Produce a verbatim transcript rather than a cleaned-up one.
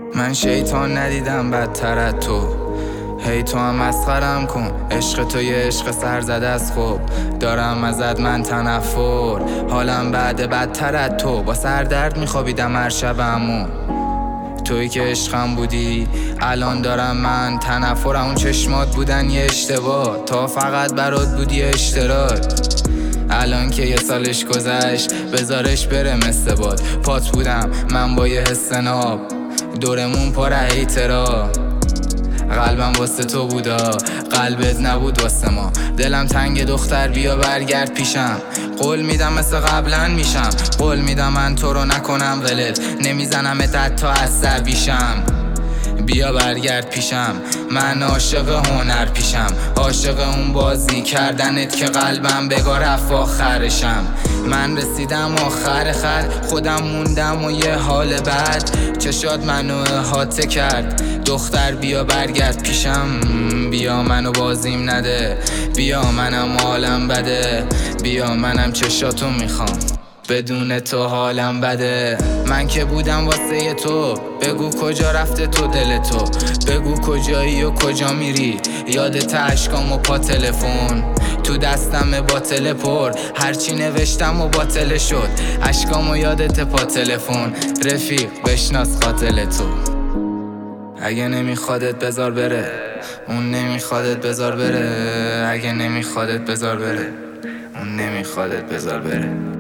من شیطان ندیدم بدتر از تو، هی تو هم مسخرم کن. عشق تو یه عشق سرزده است، خب دارم ازت من تنفر. حالم بعد بدتر از تو، با سردرد میخوابیدم هر شبمو. تویی که عشقم بودی الان دارم من تنفر. اون چشمات بودن یه اشتباه، تا فقط برات بودی اشتراک. الان که یه سالش گذشت بذارش بره مثل باد. پات بودم من با یه حس ناب، دورمون پر هیترا. قلبم واسه تو بودا، قلبت نبود واسه ما. دلم تنگ دختر بیا برگرد پیشم. قول میدم مثل قبلا میشم، قول میدم من تو رو نکنم ولت، نمیزنم تا عصبیشم. بیا برگرد پیشم، من عاشق هنر پیشم، عاشق اون بازی کردنت که قلبم بگاه رفت آخرشم. من رسیدم آخر خط، خودم موندم و یه حال بد. چشات منو احاطه کرد، دختر بیا برگرد پیشم. بیا منو بازیم نده، بیا منم حالم بده، بیا منم چشاتو میخوام، بدون تو حالم بده. من که بودم واسه تو، بگو کجا رفته تو دل تو، بگو کجایی و کجا میری. یادت عشقام و پا تلفن، تو دستم باطل پر، هرچی نوشتم و باطل شد. عشقام و یادت پا تلفن، رفیق بشناس قاتل تو. اگه نمیخوادت بذار بره، اون نمیخوادت بذار بره. اگه نمیخوادت بذار بره، اون نمیخوادت بذار بره.